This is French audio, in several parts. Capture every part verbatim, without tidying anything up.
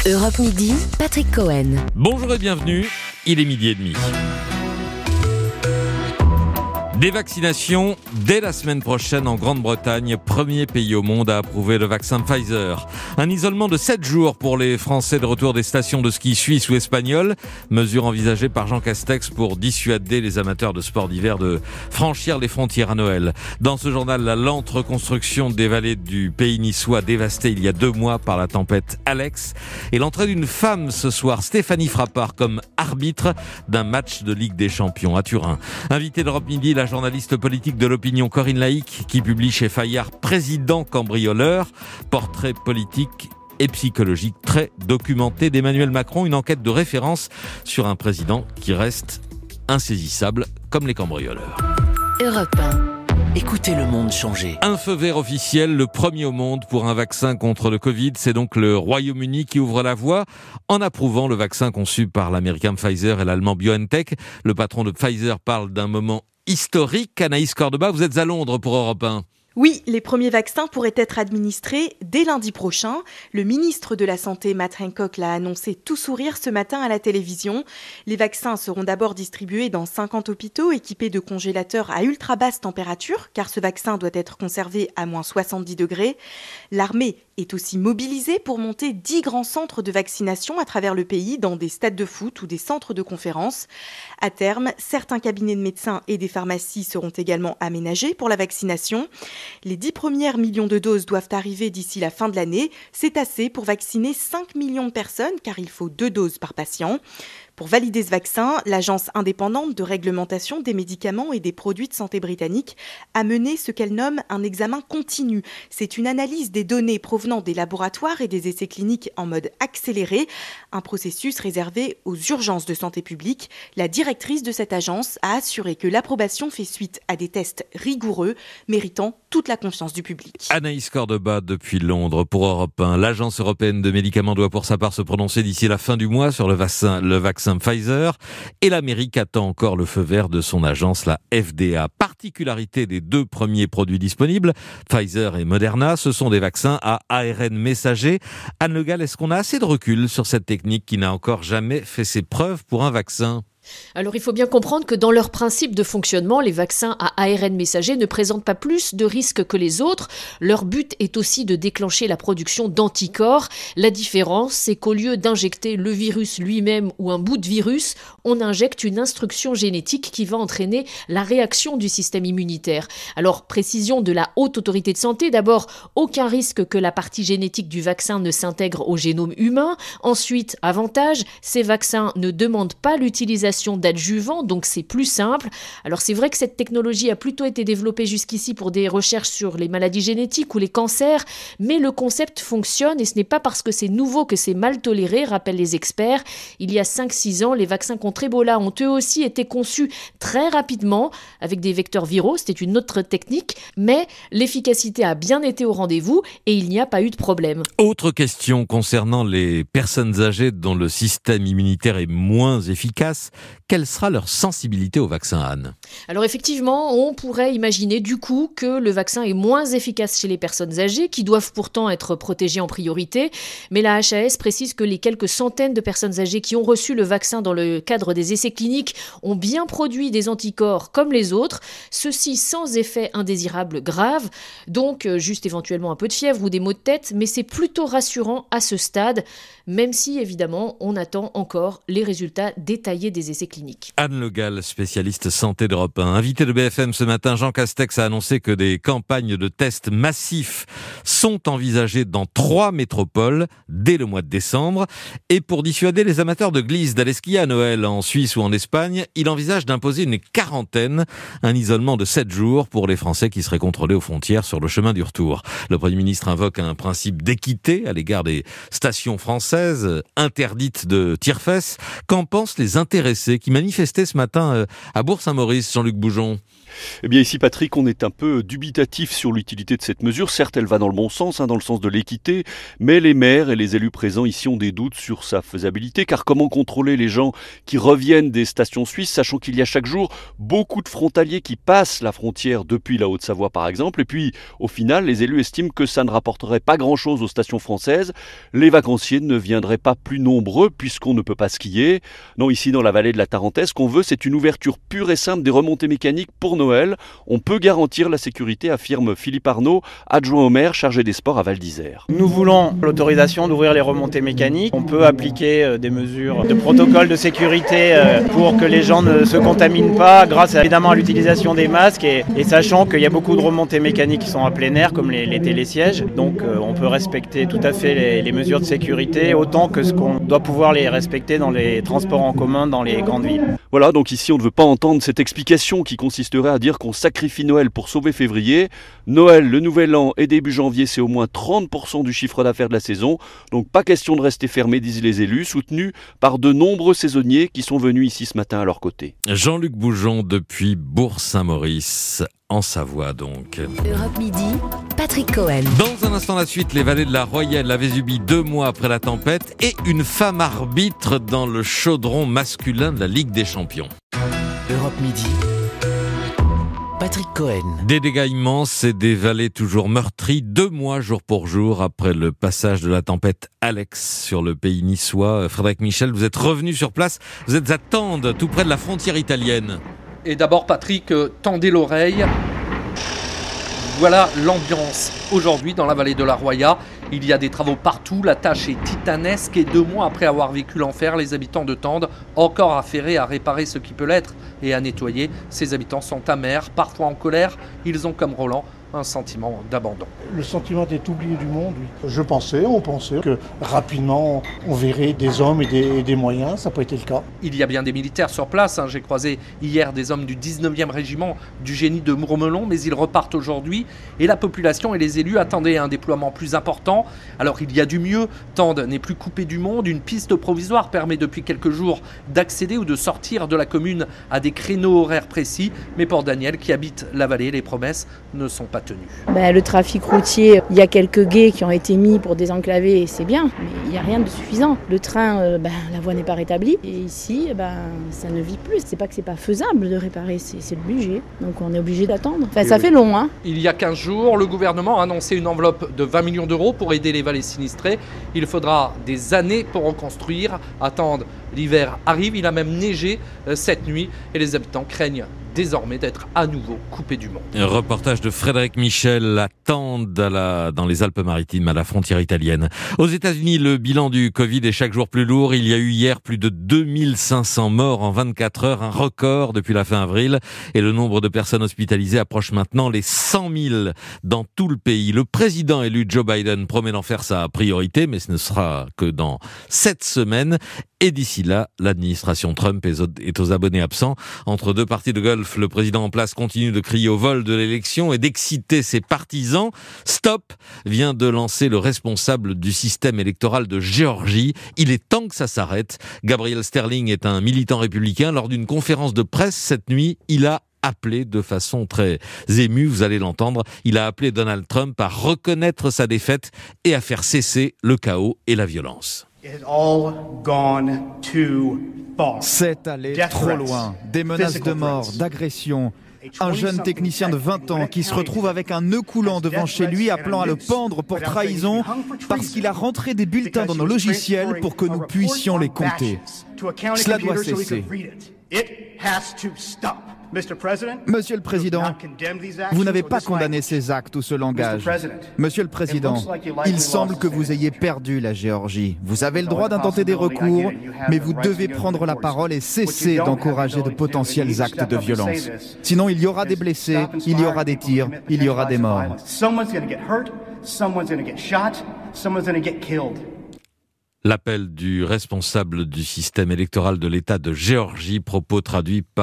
Europe Midi, Patrick Cohen. Bonjour et bienvenue, il est midi et demi. Des vaccinations dès la semaine prochaine en Grande-Bretagne, premier pays au monde à approuver le vaccin Pfizer. Un isolement de sept jours pour les Français de retour des stations de ski suisses ou espagnoles. Mesure envisagée par Jean Castex pour dissuader les amateurs de sport d'hiver de franchir les frontières à Noël. Dans ce journal, la lente reconstruction des vallées du pays niçois dévastées il y a deux mois par la tempête Alex. Et l'entrée d'une femme ce soir, Stéphanie Frappart, comme arbitre d'un match de Ligue des Champions à Turin. Invité d'Europe Midi, la journaliste politique de l'opinion Corinne Laïc, qui publie chez Fayard Président cambrioleur, portrait politique et psychologique très documenté d'Emmanuel Macron, une enquête de référence sur un président qui reste insaisissable comme les cambrioleurs. Europe un. Écoutez le monde changer. Un feu vert officiel, le premier au monde pour un vaccin contre le Covid. C'est donc le Royaume-Uni qui ouvre la voie en approuvant le vaccin conçu par l'américain Pfizer et l'allemand BioNTech. Le patron de Pfizer parle d'un moment historique. Anaïs Cordoba, vous êtes à Londres pour Europe un. Oui, les premiers vaccins pourraient être administrés dès lundi prochain. Le ministre de la Santé, Matt Hancock, l'a annoncé tout sourire ce matin à la télévision. Les vaccins seront d'abord distribués dans cinquante hôpitaux équipés de congélateurs à ultra basse température, car ce vaccin doit être conservé à moins soixante-dix degrés. L'armée est aussi mobilisée pour monter dix grands centres de vaccination à travers le pays, dans des stades de foot ou des centres de conférences. À terme, certains cabinets de médecins et des pharmacies seront également aménagés pour la vaccination. Les dix premières millions de doses doivent arriver d'ici la fin de l'année. C'est assez pour vacciner cinq millions de personnes, car il faut deux doses par patient. Pour valider ce vaccin, l'agence indépendante de réglementation des médicaments et des produits de santé britannique a mené ce qu'elle nomme un examen continu. C'est une analyse des données provenant des laboratoires et des essais cliniques en mode accéléré, un processus réservé aux urgences de santé publique. La directrice de cette agence a assuré que l'approbation fait suite à des tests rigoureux, méritant toute la confiance du public. Anaïs Cordoba depuis Londres pour Europe un. L'agence européenne de médicaments doit pour sa part se prononcer d'ici la fin du mois sur le vaccin, le vaccin Pfizer, et l'Amérique attend encore le feu vert de son agence, la F D A. Particularité des deux premiers produits disponibles, Pfizer et Moderna, ce sont des vaccins à A R N messager. Anne Le Gall, est-ce qu'on a assez de recul sur cette technique qui n'a encore jamais fait ses preuves pour un vaccin ? Alors il faut bien comprendre que dans leur principe de fonctionnement, les vaccins à A R N messager ne présentent pas plus de risques que les autres. Leur but est aussi de déclencher la production d'anticorps. La différence, c'est qu'au lieu d'injecter le virus lui-même ou un bout de virus, on injecte une instruction génétique qui va entraîner la réaction du système immunitaire. Alors précision de la Haute Autorité de Santé, d'abord, aucun risque que la partie génétique du vaccin ne s'intègre au génome humain. Ensuite, avantage, ces vaccins ne demandent pas l'utilisation d'adjuvants, donc c'est plus simple. Alors c'est vrai que cette technologie a plutôt été développée jusqu'ici pour des recherches sur les maladies génétiques ou les cancers, mais le concept fonctionne et ce n'est pas parce que c'est nouveau que c'est mal toléré, rappellent les experts. Il y a cinq six ans, les vaccins contre Ebola ont eux aussi été conçus très rapidement avec des vecteurs viraux, c'était une autre technique, mais l'efficacité a bien été au rendez-vous et il n'y a pas eu de problème. Autre question concernant les personnes âgées dont le système immunitaire est moins efficace. Quelle sera leur sensibilité au vaccin, Anne ? Alors effectivement, on pourrait imaginer du coup que le vaccin est moins efficace chez les personnes âgées, qui doivent pourtant être protégées en priorité. Mais la H A S précise que les quelques centaines de personnes âgées qui ont reçu le vaccin dans le cadre des essais cliniques ont bien produit des anticorps comme les autres, ceux-ci sans effet indésirable grave, donc juste éventuellement un peu de fièvre ou des maux de tête, mais c'est plutôt rassurant à ce stade, même si évidemment on attend encore les résultats détaillés des essais cliniques. Anne Le Gall, spécialiste santé d'Europe un. Invité de B F M ce matin, Jean Castex a annoncé que des campagnes de tests massifs sont envisagées dans trois métropoles dès le mois de décembre. Et pour dissuader les amateurs de glisse d'aller skier à Noël en Suisse ou en Espagne, il envisage d'imposer une quarantaine, un isolement de sept jours pour les Français qui seraient contrôlés aux frontières sur le chemin du retour. Le Premier ministre invoque un principe d'équité à l'égard des stations françaises interdites de tire-fesses. Qu'en pensent les intéressés intéressés qui manifestaient ce matin à Bourg-Saint-Maurice, Jean-Luc Boujon. Eh bien ici Patrick, on est un peu dubitatif sur l'utilité de cette mesure. Certes, elle va dans le bon sens, hein, dans le sens de l'équité, mais les maires et les élus présents ici ont des doutes sur sa faisabilité, car comment contrôler les gens qui reviennent des stations suisses, sachant qu'il y a chaque jour beaucoup de frontaliers qui passent la frontière depuis la Haute-Savoie par exemple, et puis au final, les élus estiment que ça ne rapporterait pas grand-chose aux stations françaises, les vacanciers ne viendraient pas plus nombreux puisqu'on ne peut pas skier. Non, ici dans la vallée de la Tarentaise, ce qu'on veut, c'est une ouverture pure et simple des remontées mécaniques pour Noël. On peut garantir la sécurité, affirme Philippe Arnaud, adjoint au maire chargé des sports à Val d'Isère. Nous voulons l'autorisation d'ouvrir les remontées mécaniques. On peut appliquer des mesures de protocole de sécurité pour que les gens ne se contaminent pas grâce évidemment à l'utilisation des masques et, et sachant qu'il y a beaucoup de remontées mécaniques qui sont à plein air comme les, les télésièges. Donc on peut respecter tout à fait les, les mesures de sécurité autant que ce qu'on doit pouvoir les respecter dans les transports en commun dans les grandes villes. Voilà, donc ici on ne veut pas entendre cette explication qui consisterait à dire qu'on sacrifie Noël pour sauver février. Noël, le nouvel an et début janvier, c'est au moins trente pour cent du chiffre d'affaires de la saison. Donc pas question de rester fermé, disent les élus, soutenus par de nombreux saisonniers qui sont venus ici ce matin à leur côté. Jean-Luc Boujon depuis Bourg-Saint-Maurice, en Savoie donc. Europe Midi, Patrick Cohen. Dans un instant la suite, les vallées de la Royale avaient subi deux mois après la tempête et une femme arbitre dans le chaudron masculin de la Ligue des Champions. Europe Midi. Patrick Cohen. Des dégâts immenses et des vallées toujours meurtries, deux mois jour pour jour après le passage de la tempête Alex sur le pays niçois. Frédéric Michel, vous êtes revenu sur place, vous êtes à Tende, tout près de la frontière italienne. Et d'abord Patrick, tendez l'oreille. Voilà l'ambiance aujourd'hui dans la vallée de la Roya. Il y a des travaux partout, la tâche est titanesque et deux mois après avoir vécu l'enfer, les habitants de Tende, encore affairés à réparer ce qui peut l'être et à nettoyer. Ces habitants sont amers, parfois en colère. Ils ont comme Roland un sentiment d'abandon. Le sentiment d'être oublié du monde, oui. Je pensais, on pensait que rapidement on verrait des hommes et des, et des moyens, ça n'a pas été le cas. Il y a bien des militaires sur place, hein. J'ai croisé hier des hommes du dix-neuvième régiment du génie de Mourmelon, mais ils repartent aujourd'hui et la population et les élus attendaient un déploiement plus important. Alors il y a du mieux, Tende n'est plus coupé du monde, une piste provisoire permet depuis quelques jours d'accéder ou de sortir de la commune à des créneaux horaires précis, mais pour Daniel qui habite la vallée, les promesses ne sont pas tenues. Ben, le trafic routier, il y a quelques guets qui ont été mis pour désenclaver, c'est bien, mais il n'y a rien de suffisant. Le train, euh, ben, la voie n'est pas rétablie et ici, ben, ça ne vit plus. C'est pas que c'est pas faisable de réparer, c'est, c'est le budget, donc on est obligé d'attendre. Enfin, ça fait long, hein. Il y a quinze jours, le gouvernement a annoncé une enveloppe de vingt millions d'euros pour aider les vallées sinistrées. Il faudra des années pour reconstruire. Attendre, l'hiver arrive, il a même neigé euh, cette nuit et les habitants craignent désormais d'être à nouveau coupés du monde. Un reportage de Frédéric Michel à Tende, à la, dans les Alpes-Maritimes, à la frontière italienne. Aux États-Unis, le bilan du Covid est chaque jour plus lourd. Il y a eu hier plus de deux mille cinq cents morts en vingt-quatre heures, un record depuis la fin avril. Et le nombre de personnes hospitalisées approche maintenant les cent mille dans tout le pays. Le président élu Joe Biden promet d'en faire sa priorité, mais ce ne sera que dans sept semaines. Et d'ici là, l'administration Trump est aux abonnés absents. Entre deux parties de golf, le président en place continue de crier au vol de l'élection et d'exciter ses partisans. Stop vient de lancer le responsable du système électoral de Géorgie. Il est temps que ça s'arrête. Gabriel Sterling est un militant républicain. Lors d'une conférence de presse cette nuit, il a appelé de façon très émue, vous allez l'entendre, il a appelé Donald Trump à reconnaître sa défaite et à faire cesser le chaos et la violence. C'est allé trop loin. Des menaces de mort, d'agression. Un jeune technicien de vingt ans qui se retrouve avec un nœud coulant devant chez lui appelant à le pendre pour trahison parce qu'il a rentré des bulletins dans nos logiciels pour que nous puissions les compter. Cela doit cesser. Monsieur le Président, vous n'avez pas condamné ces actes ou ce langage. Monsieur le Président, il semble que vous ayez perdu la Géorgie. Vous avez le droit d'intenter des recours, mais vous devez prendre la parole et cesser d'encourager de potentiels actes de violence. Sinon, il y aura des blessés, il y aura des tirs, il y aura des morts. L'appel du responsable du système électoral de l'État de Géorgie, propos traduits par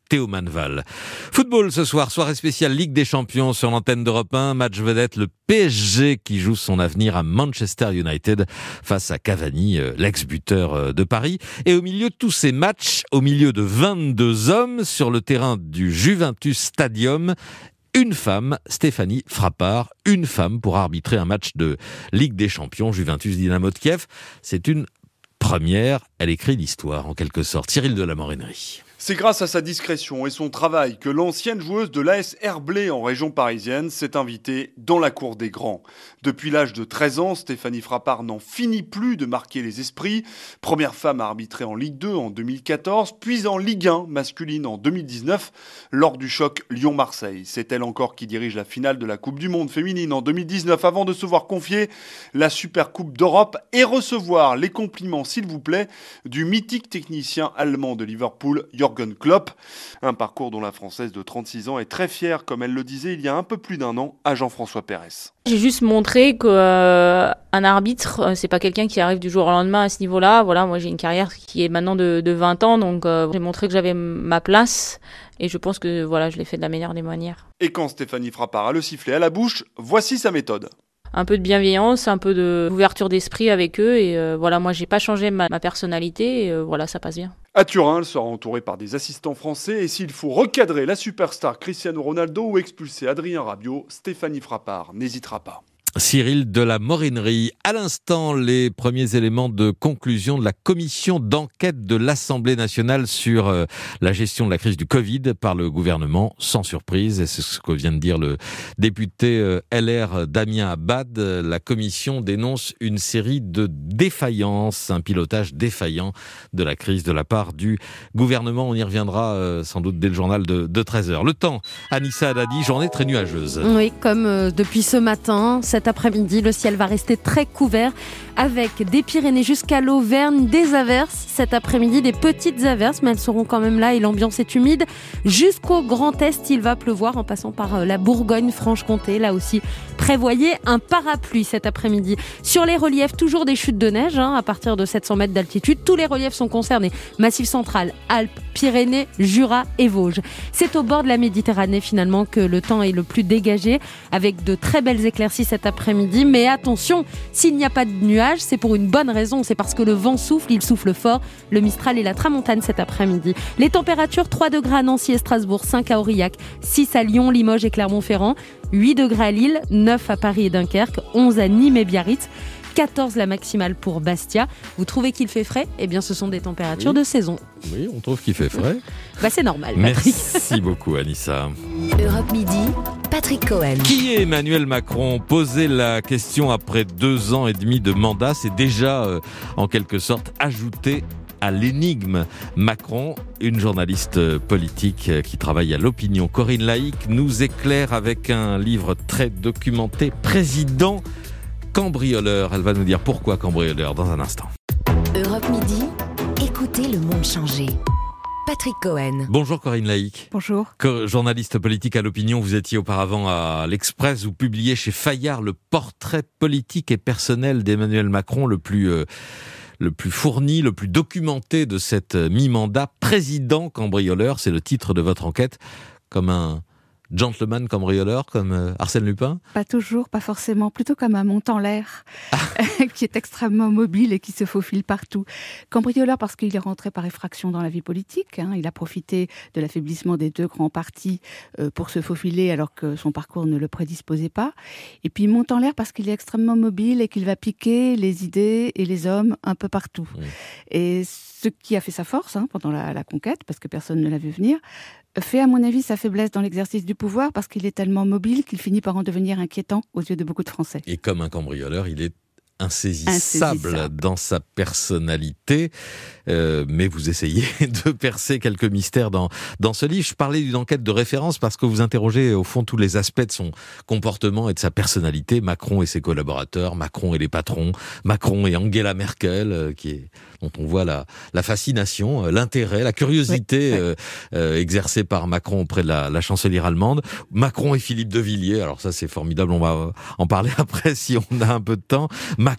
Théo Manval. Football ce soir, soirée spéciale Ligue des Champions sur l'antenne d'Europe un. Match vedette, le P S G qui joue son avenir à Manchester United face à Cavani, l'ex-buteur de Paris. Et au milieu de tous ces matchs, au milieu de vingt-deux hommes sur le terrain du Juventus Stadium, une femme, Stéphanie Frappart, une femme pour arbitrer un match de Ligue des Champions, Juventus-Dynamo de Kiev. C'est une première, elle écrit l'histoire en quelque sorte. Cyril de la Morinerie. C'est grâce à sa discrétion et son travail que l'ancienne joueuse de l'A S Herblay en région parisienne s'est invitée dans la cour des grands. Depuis l'âge de treize ans, Stéphanie Frappart n'en finit plus de marquer les esprits. Première femme à arbitrer en Ligue deux en deux mille quatorze, puis en Ligue un masculine en deux mille dix-neuf, lors du choc Lyon-Marseille. C'est elle encore qui dirige la finale de la Coupe du Monde féminine en deux mille dix-neuf avant de se voir confier la Super Coupe d'Europe et recevoir les compliments, s'il vous plaît, du mythique technicien allemand de Liverpool, Jürgen Klopp. Un parcours dont la Française de trente-six ans est très fière, comme elle le disait il y a un peu plus d'un an à Jean-François Pérez. J'ai juste montré qu'un euh, arbitre, euh, c'est pas quelqu'un qui arrive du jour au lendemain à ce niveau-là. Voilà, moi j'ai une carrière qui est maintenant de, de vingt ans, donc euh, j'ai montré que j'avais ma place et je pense que voilà, je l'ai fait de la meilleure des manières. Et quand Stéphanie Frappart a le sifflet à la bouche, voici sa méthode. Un peu de bienveillance, un peu d'ouverture d'esprit avec eux et euh, voilà, moi j'ai pas changé ma, ma personnalité et euh, voilà, ça passe bien. À Turin, elle sera entourée par des assistants français et s'il faut recadrer la superstar Cristiano Ronaldo ou expulser Adrien Rabiot, Stéphanie Frappart n'hésitera pas. Cyril de la Morinerie. À l'instant, les premiers éléments de conclusion de la commission d'enquête de l'Assemblée nationale sur euh, la gestion de la crise du Covid par le gouvernement, sans surprise. Et c'est ce que vient de dire le député euh, L R Damien Abad. La commission dénonce une série de défaillances, un pilotage défaillant de la crise de la part du gouvernement. On y reviendra euh, sans doute dès le journal de, de treize heures. Le temps, Anissa Haddadi, journée très nuageuse. Oui, comme euh, depuis ce matin, cette Cet après-midi, le ciel va rester très couvert avec des Pyrénées jusqu'à l'Auvergne, des averses. Cet après-midi, des petites averses, mais elles seront quand même là et l'ambiance est humide. Jusqu'au Grand Est, il va pleuvoir en passant par la Bourgogne-Franche-Comté. Là aussi, prévoyez un parapluie cet après-midi. Sur les reliefs, toujours des chutes de neige hein, à partir de sept cents mètres d'altitude. Tous les reliefs sont concernés. Massif central, Alpes, Pyrénées, Jura et Vosges. C'est au bord de la Méditerranée finalement que le temps est le plus dégagé avec de très belles éclaircies cet après-midi. Mais attention, s'il n'y a pas de nuages, c'est pour une bonne raison. C'est parce que le vent souffle, il souffle fort. Le Mistral et la Tramontane cet après-midi. Les températures, trois degrés à Nancy et Strasbourg, cinq à Aurillac, six à Lyon, Limoges et Clermont-Ferrand, huit degrés à Lille, neuf à Paris et Dunkerque, onze à Nîmes et Biarritz, quatorze la maximale pour Bastia. Vous trouvez qu'il fait frais ? Eh bien, ce sont des températures oui. de saison. Oui, on trouve qu'il fait frais. bah, c'est normal, Patrick. Merci beaucoup, Anissa. Europe Midi, Patrick Cohen. Qui est Emmanuel Macron ? Poser la question après deux ans et demi de mandat, c'est déjà, euh, en quelque sorte, ajouter à l'énigme Macron. Une journaliste politique qui travaille à l'Opinion, Corinne Laïc, nous éclaire avec un livre très documenté, Président cambrioleur. Elle va nous dire pourquoi cambrioleur dans un instant. Europe Midi, écoutez le monde changer. Patrick Cohen. Bonjour Corinne Laïc. Bonjour. Co- journaliste politique à l'Opinion, vous étiez auparavant à l'Express, vous publiez chez Fayard le portrait politique et personnel d'Emmanuel Macron le plus... Euh, le plus fourni, le plus documenté de cette mi-mandat. Président cambrioleur, c'est le titre de votre enquête, comme un gentleman cambrioleur, comme euh, Arsène Lupin ? Pas toujours, pas forcément, plutôt comme un monte en l'air, ah. qui est extrêmement mobile et qui se faufile partout. Cambrioleur parce qu'il est rentré par effraction dans la vie politique, hein. Il a profité de l'affaiblissement des deux grands partis euh, pour se faufiler alors que son parcours ne le prédisposait pas. Et puis monte en l'air parce qu'il est extrêmement mobile et qu'il va piquer les idées et les hommes un peu partout. Mmh. Et ce qui a fait sa force hein, pendant la, la conquête, parce que personne ne l'a vu venir, fait à mon avis sa faiblesse dans l'exercice du pouvoir parce qu'il est tellement mobile qu'il finit par en devenir inquiétant aux yeux de beaucoup de Français. Et comme un cambrioleur, il est insaisissable, insaisissable. Dans sa personnalité, euh, mais vous essayez de percer quelques mystères dans, dans ce livre. Je parlais d'une enquête de référence parce que vous interrogez au fond tous les aspects de son comportement et de sa personnalité. Macron et ses collaborateurs, Macron et les patrons, Macron et Angela Merkel, euh, qui est, dont on voit la, la fascination, euh, l'intérêt, la curiosité oui, oui. Euh, euh, exercée par Macron auprès de la, la chancelière allemande. Macron et Philippe de Villiers, alors ça c'est formidable, on va en parler après si on a un peu de temps. Macron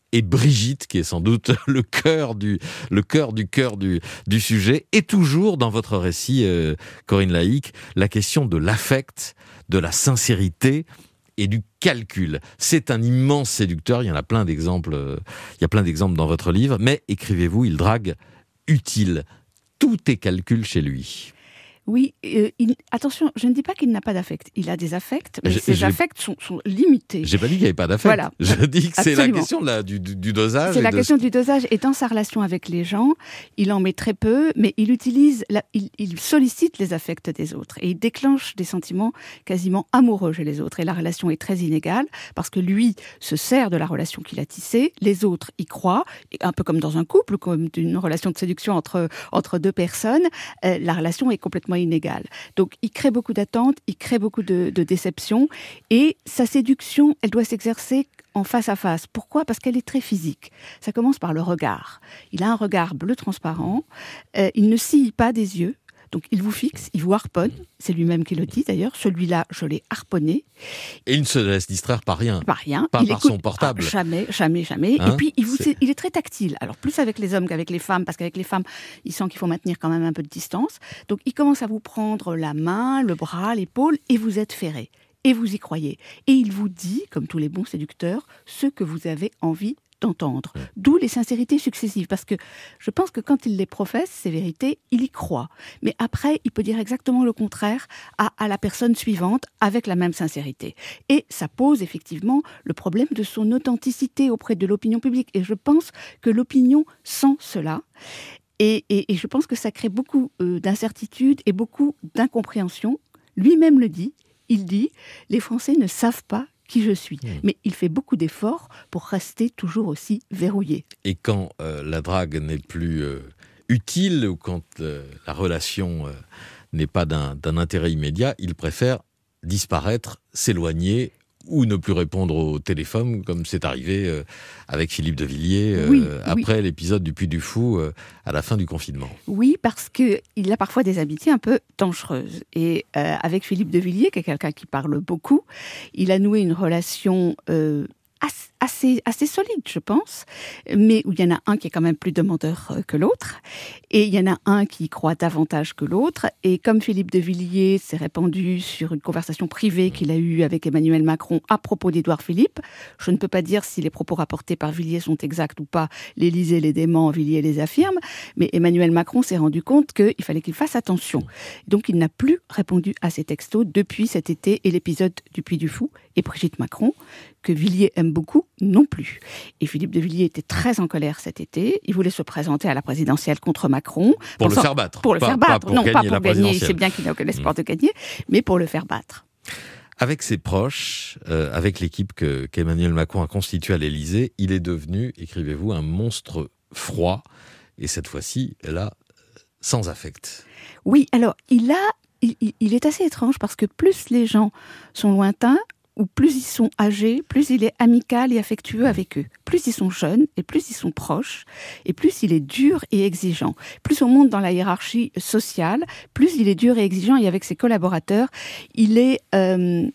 et Brigitte, qui est sans doute le cœur du, le cœur du cœur du, du sujet. Et toujours dans votre récit, euh, Corinne Laïc, la question de l'affect, de la sincérité et du calcul. C'est un immense séducteur, il y en a plein d'exemples, euh, il y a plein d'exemples dans votre livre, mais écrivez-vous, il drague utile. Tout est calcul chez lui. Oui, euh, il, attention, je ne dis pas qu'il n'a pas d'affect. Il a des affects, mais j'ai, ses j'ai, affects sont, sont limités. J'ai pas dit qu'il n'y avait pas d'affect. Voilà. Je dis que Absolument. c'est la question de la, du, du, du dosage. C'est la de... question du dosage. Et dans sa relation avec les gens, il en met très peu, mais il utilise, la, il, il sollicite les affects des autres et il déclenche des sentiments quasiment amoureux chez les autres. Et la relation est très inégale parce que lui se sert de la relation qu'il a tissée, les autres y croient, un peu comme dans un couple, comme une relation de séduction entre entre deux personnes. Euh, la relation est complètement inégale. Donc, il crée beaucoup d'attentes, il crée beaucoup de, de déceptions, et sa séduction, elle doit s'exercer en face à face. Pourquoi ? Parce qu'elle est très physique. Ça commence par le regard. Il a un regard bleu transparent, euh, il ne scie pas des yeux, donc il vous fixe, il vous harponne, c'est lui-même qui le dit d'ailleurs, celui-là, je l'ai harponné. Et il ne se laisse distraire par rien. Par rien. Pas il par écoute, son portable. Ah, jamais, jamais, jamais. Hein, et puis, il, vous, c'est... il est très tactile. Alors, plus avec les hommes qu'avec les femmes, parce qu'avec les femmes, il sent qu'il faut maintenir quand même un peu de distance. Donc, il commence à vous prendre la main, le bras, l'épaule, et vous êtes ferré. Et vous y croyez. Et il vous dit, comme tous les bons séducteurs, ce que vous avez envie d'entendre. D'où les sincérités successives. Parce que je pense que quand il les professe, ces vérités, il y croit. Mais après, il peut dire exactement le contraire à, à la personne suivante avec la même sincérité. Et ça pose effectivement le problème de son authenticité auprès de l'opinion publique. Et je pense que l'opinion sent cela. Et, et, et je pense que ça crée beaucoup euh, d'incertitudes et beaucoup d'incompréhension. Lui-même le dit. Il dit « Les Français ne savent pas qui je suis. Mmh. » Mais il fait beaucoup d'efforts pour rester toujours aussi verrouillé. Et quand euh, la drague n'est plus euh, utile, ou quand euh, la relation euh, n'est pas d'un, d'un intérêt immédiat, il préfère disparaître, s'éloigner, ou ne plus répondre au téléphone, comme c'est arrivé euh, avec Philippe de Villiers euh, oui, après oui. l'épisode du Puy du Fou euh, à la fin du confinement. Oui, parce qu'il a parfois des amitiés un peu dangereuses. Et euh, avec Philippe de Villiers, qui est quelqu'un qui parle beaucoup, il a noué une relation euh, assez, assez solide, je pense, mais où il y en a un qui est quand même plus demandeur que l'autre, et il y en a un qui y croit davantage que l'autre, et comme Philippe de Villiers s'est répandu sur une conversation privée qu'il a eue avec Emmanuel Macron à propos d'Édouard Philippe, je ne peux pas dire si les propos rapportés par Villiers sont exacts ou pas, l'Élysée les dément, Villiers les affirme, mais Emmanuel Macron s'est rendu compte qu'il fallait qu'il fasse attention. Donc il n'a plus répondu à ces textos depuis cet été et l'épisode du Puy du Fou, et Brigitte Macron, que Villiers aime beaucoup, non plus. Et Philippe de Villiers était très en colère cet été. Il voulait se présenter à la présidentielle contre Macron. Pour, pour le faire battre. Pour le pas, faire battre. Pas pour non, gagner pas pour la gagner. C'est bien qu'il n'a aucun espoir mmh. de gagner, mais pour le faire battre. Avec ses proches, euh, avec l'équipe que, qu'Emmanuel Macron a constituée à l'Élysée, il est devenu, écrivez-vous, un monstre froid. Et cette fois-ci, là, sans affect. Oui, alors, il a, il, il est assez étrange parce que plus les gens sont lointains, ou plus ils sont âgés, plus il est amical et affectueux avec eux. Plus ils sont jeunes et plus ils sont proches, et plus il est dur et exigeant. Plus on monte dans la hiérarchie sociale, plus il est dur et exigeant, et avec ses collaborateurs, il est, euh,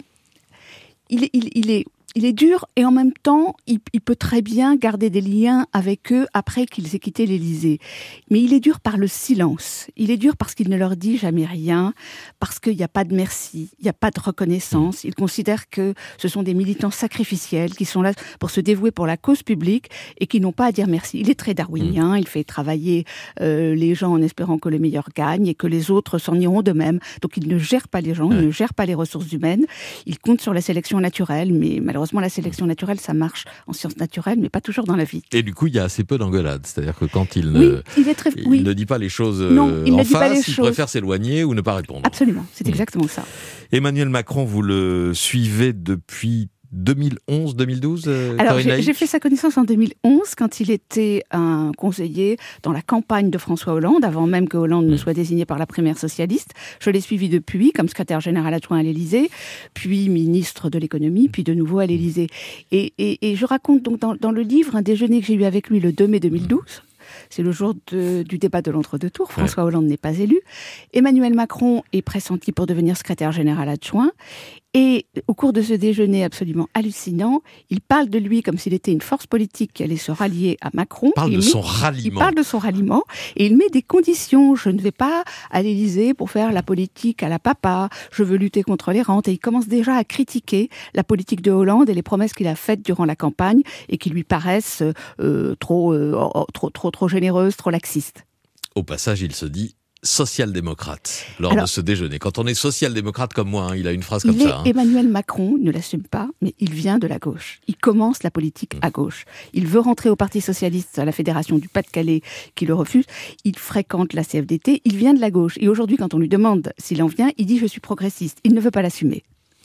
il, il, il est Il est dur et en même temps, il, il peut très bien garder des liens avec eux après qu'ils aient quitté l'Élysée. Mais il est dur par le silence. Il est dur parce qu'il ne leur dit jamais rien, parce qu'il n'y a pas de merci, il n'y a pas de reconnaissance. Il considère que ce sont des militants sacrificiels qui sont là pour se dévouer pour la cause publique et qui n'ont pas à dire merci. Il est très darwinien, il fait travailler euh, les gens en espérant que le meilleur gagne et que les autres s'en iront de même. Donc il ne gère pas les gens, il ne gère pas les ressources humaines. Il compte sur la sélection naturelle, mais malheureusement, Malheureusement, la sélection naturelle, ça marche en sciences naturelles, mais pas toujours dans la vie. Et du coup, il y a assez peu d'engueulades. C'est-à-dire que quand il, oui, ne, il, est très, il oui. ne dit pas les choses non, il en ne dit face, pas les il choses. préfère s'éloigner ou ne pas répondre. Absolument, c'est mmh. exactement ça. Emmanuel Macron, vous le suivez depuis deux mille onze deux mille douze euh, Alors, j'ai, j'ai fait sa connaissance en deux mille onze, quand il était un conseiller dans la campagne de François Hollande, avant même que Hollande mmh. ne soit désigné par la primaire socialiste. Je l'ai suivi depuis, comme secrétaire général adjoint à l'Élysée, puis ministre de l'économie, puis de nouveau à l'Élysée. Et, et, et je raconte donc dans, dans le livre un déjeuner que j'ai eu avec lui le deux mai deux mille douze. C'est le jour de, du débat de l'entre-deux tours. François ouais. Hollande n'est pas élu. Emmanuel Macron est pressenti pour devenir secrétaire général adjoint. Et au cours de ce déjeuner absolument hallucinant, il parle de lui comme s'il était une force politique qui allait se rallier à Macron. Il parle il de met, son ralliement. Il parle de son ralliement et il met des conditions. Je ne vais pas à l'Élysée pour faire la politique à la papa. Je veux lutter contre les rentes. Et il commence déjà à critiquer la politique de Hollande et les promesses qu'il a faites durant la campagne et qui lui paraissent euh, trop, euh, trop, trop, trop généreuses, trop laxistes. Au passage, il se dit social-démocrate lors Alors, de ce déjeuner. Quand on est social-démocrate comme moi, hein, il a une phrase comme il est ça. Hein. Emmanuel Macron ne l'assume pas, mais il vient de la gauche. Il commence la politique à gauche. Il veut rentrer au Parti socialiste, à la Fédération du Pas-de-Calais, qui le refuse. Il fréquente la C F D T. Il vient de la gauche. Et aujourd'hui, quand on lui demande s'il en vient, il dit « je suis progressiste ». Il ne veut pas l'assumer.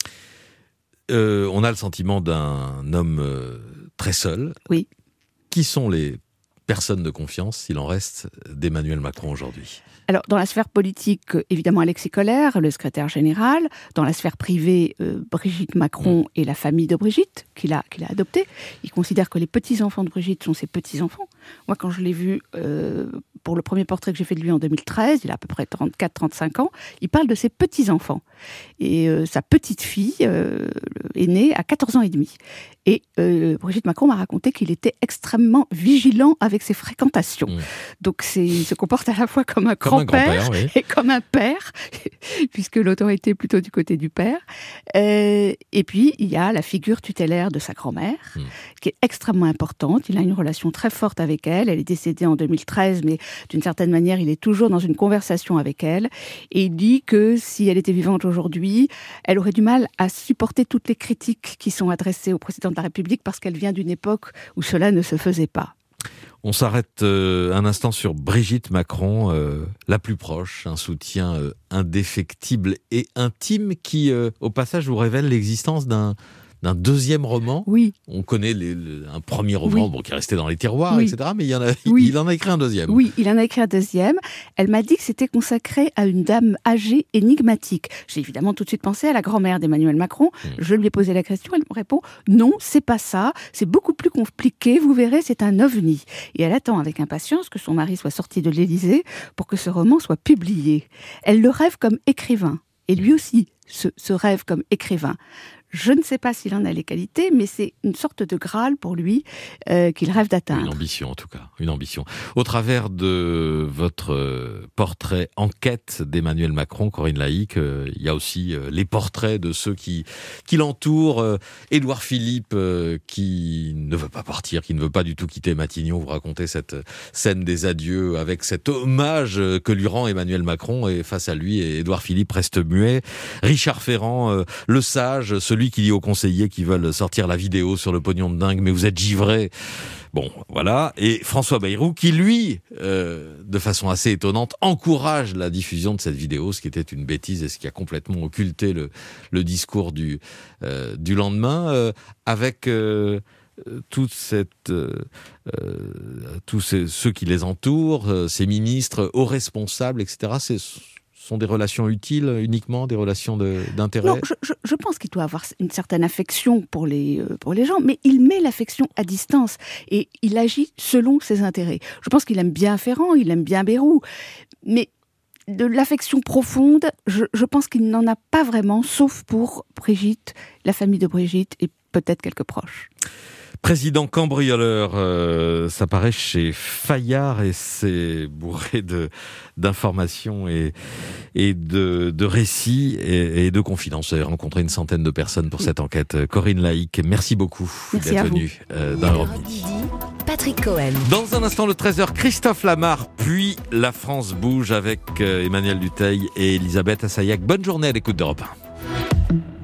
Euh, on a le sentiment d'un homme euh, très seul. Oui. Qui sont les personnes de confiance, s'il en reste, d'Emmanuel Macron aujourd'hui ? Alors, dans la sphère politique, évidemment, Alexis Kohler, le secrétaire général. Dans la sphère privée, euh, Brigitte Macron mmh. et la famille de Brigitte, qu'il a, qu'il a adoptée. Il considère que les petits-enfants de Brigitte sont ses petits-enfants. Moi, quand je l'ai vu euh, pour le premier portrait que j'ai fait de lui en deux mille treize, il a à peu près trente-quatre trente-cinq ans, il parle de ses petits-enfants. Et euh, sa petite-fille euh, est née à quatorze ans et demi. Et euh, Brigitte Macron m'a raconté qu'il était extrêmement vigilant avec ses fréquentations. Mmh. Donc, c'est, il se comporte à la fois comme un comme grand-père, un grand-père oui. et comme un père, puisque l'autorité est plutôt du côté du père. Euh, et puis, il y a la figure tutélaire de sa grand-mère, mmh. qui est extrêmement importante. Il a une relation très forte avec elle. Elle est décédée en deux mille treize, mais d'une certaine manière, il est toujours dans une conversation avec elle. Et il dit que si elle était vivante aujourd'hui, elle aurait du mal à supporter toutes les critiques qui sont adressées au président de la République parce qu'elle vient d'une époque où cela ne se faisait pas. On s'arrête euh, un instant sur Brigitte Macron, euh, la plus proche, un soutien euh, indéfectible et intime qui, euh, au passage, vous révèle l'existence d'un, d'un deuxième roman. Oui. On connaît les, les, un premier roman oui. bon, qui est resté dans les tiroirs, oui. et cetera. Mais il, y en a, oui. il en a écrit un deuxième. Oui, il en a écrit un deuxième. Elle m'a dit que c'était consacré à une dame âgée énigmatique. J'ai évidemment tout de suite pensé à la grand-mère d'Emmanuel Macron. Mmh. Je lui ai posé la question, elle me répond « Non, c'est pas ça, c'est beaucoup plus compliqué, vous verrez, c'est un ovni ». Et elle attend avec impatience que son mari soit sorti de l'Élysée pour que ce roman soit publié. Elle le rêve comme écrivain. Et lui aussi se, se rêve comme écrivain. Je ne sais pas s'il en a les qualités, mais c'est une sorte de Graal pour lui euh, qu'il rêve d'atteindre. Une ambition, en tout cas, une ambition. Au travers de votre portrait enquête d'Emmanuel Macron, Corinne Laïc, euh, il y a aussi euh, les portraits de ceux qui, qui l'entourent. Euh, Édouard Philippe, euh, qui ne veut pas partir, qui ne veut pas du tout quitter Matignon. Vous racontez cette scène des adieux avec cet hommage que lui rend Emmanuel Macron, et face à lui, Édouard Philippe reste muet. Richard Ferrand, euh, le sage, celui qui dit aux conseillers qui veulent sortir la vidéo sur le pognon de dingue, mais vous êtes givrés. Bon, voilà. Et François Bayrou, qui lui, euh, de façon assez étonnante, encourage la diffusion de cette vidéo, ce qui était une bêtise et ce qui a complètement occulté le, le discours du, euh, du lendemain, euh, avec euh, toute cette, euh, euh, tous ces, ceux qui les entourent, euh, ces ministres, hauts responsables, et cetera. C'est sont des relations utiles uniquement, des relations de, d'intérêt ? Non, je, je, je pense qu'il doit avoir une certaine affection pour les, euh, pour les gens, mais il met l'affection à distance et il agit selon ses intérêts. Je pense qu'il aime bien Ferrand, il aime bien Bayrou, mais de l'affection profonde, je, je pense qu'il n'en a pas vraiment, sauf pour Brigitte, la famille de Brigitte et peut-être quelques proches. Président cambrioleur, euh, ça paraît chez Fayard et c'est bourré de, d'informations et, et de, de récits et, et de confidences. Vous avez rencontré une centaine de personnes pour cette enquête. Corinne Laïc, merci beaucoup merci d'être venue euh, dans Europe Midi. Patrick Cohen. Dans un instant, le treize heures, Christophe Lamar, puis La France bouge avec euh, Emmanuel Dutheil et Elisabeth Assayag. Bonne journée à l'écoute d'Europe un.